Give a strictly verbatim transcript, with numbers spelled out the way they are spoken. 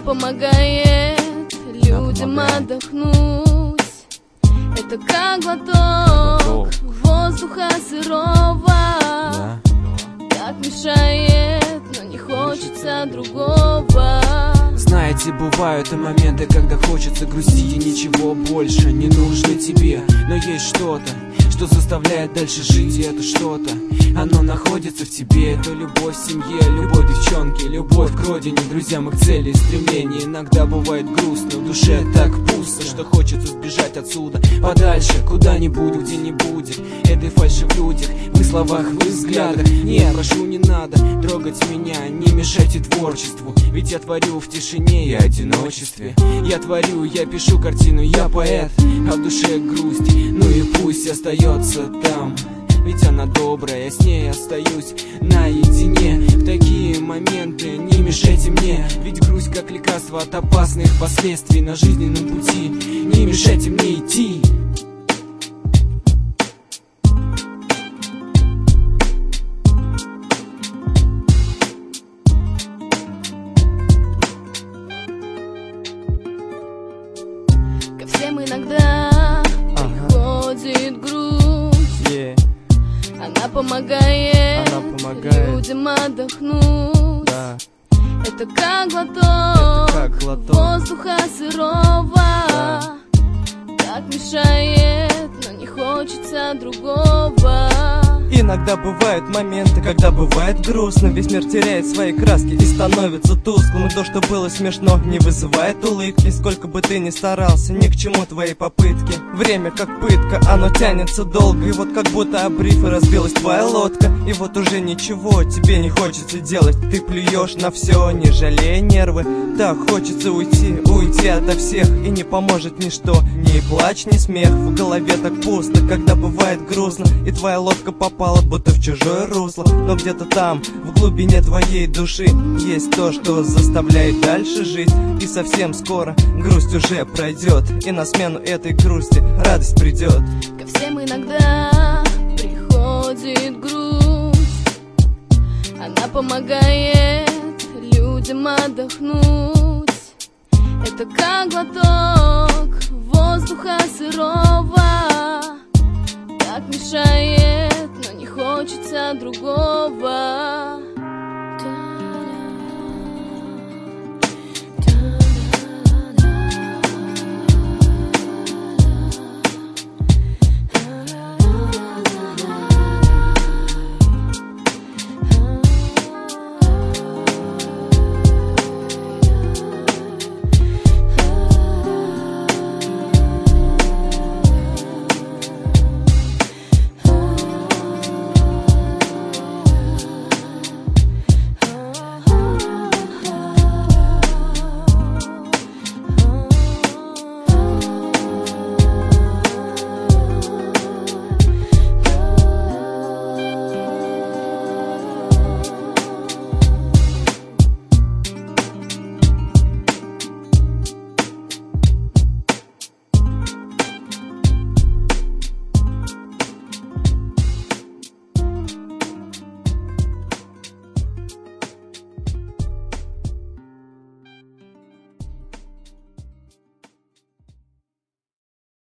помогает людям отдохнуть. Это как глоток воздуха сырого, да. Так мешает, но не хочется другого. Знаете, бывают и моменты, когда хочется грустить, и ничего больше не нужно тебе. Но есть что-то, что заставляет дальше жить, и это что-то, оно находится в тебе. Это любовь в семье, любовь девчонки, любовь к родине, друзьям и к цели, стремление. Иногда бывает грустно, в душе так пусто, что хочется сбежать отсюда подальше, куда-нибудь, где не будет этой фальши в людях, в их словах, в их взглядах. Нет, прошу, не надо трогать меня, не мешайте творчеству, ведь я творю в тишине и одиночестве. Я творю, я пишу картину, я поэт, а в душе грусть, ну и пусть остается там, ведь она добрая, я с ней остаюсь наедине. В такие моменты не мешайте мне, ведь грусть как лекарство от опасных последствий на жизненном пути. Не мешайте мне идти. Ко всем иногда приходит грусть, yeah. Она помогает, Она помогает людям отдохнуть, да. Это как глоток, Это как глоток воздуха сырого, да. Так мешает, но не хочется другого. Иногда бывают моменты, когда бывает грустно, весь мир теряет свои краски и становится тусклым. И то, что было смешно, не вызывает улыбки. Сколько бы ты ни старался, ни к чему твои попытки. Время как пытка, оно тянется долго. И вот как будто об риф и разбилась твоя лодка. И вот уже ничего тебе не хочется делать. Ты плюешь на все, не жалея нервы. Так хочется уйти, уйти ото всех, и не поможет ничто, ни плач, ни смех. В голове так пусто, когда бывает грустно, и твоя лодка попала будто в чужое русло. Но где-то там, в глубине твоей души, есть то, что заставляет дальше жить. И совсем скоро грусть уже пройдет, и на смену этой грусти радость придет. Ко всем иногда приходит грусть, она помогает людям отдохнуть. Это как глоток воздуха сырого, так мешает, но не хочется другого.